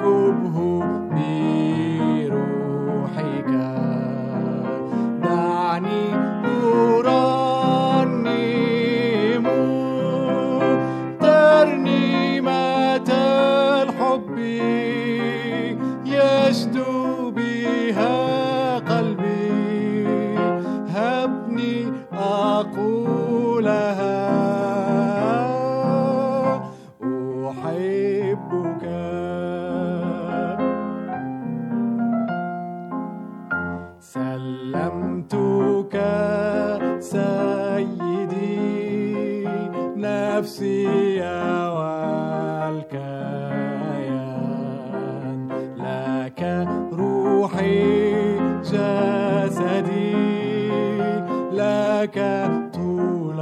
اسكبه بروحك. دعني أرنم ترنيمة الحب يشدو بها قلبي. هبني أقولها أحبك. سلمتك سيدي نفسي والكيان، لك روحي جسدي، لك طول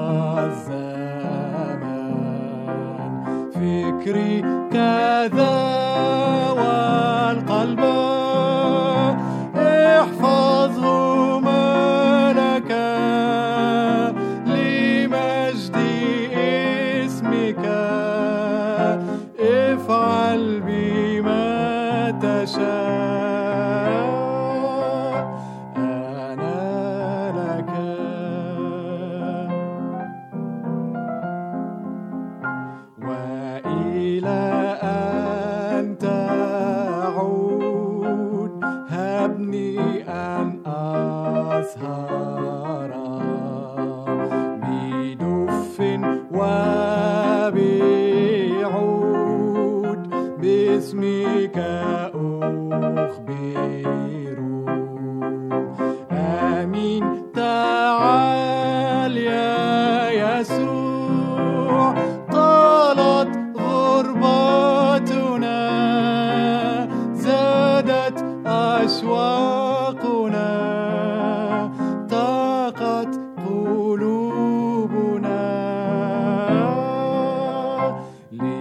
الزمان. فكري كذا والقلب احفظهما لك لمجد اسمك. افعل بما تشاء أنا لك. وإلى أن تعود هبني أن أسهر بدف وبعود باسمك أخبر. آمين. تعال يا يسوع، طالت غربتنا، زادت أشواقنا، طاقت قلوبنا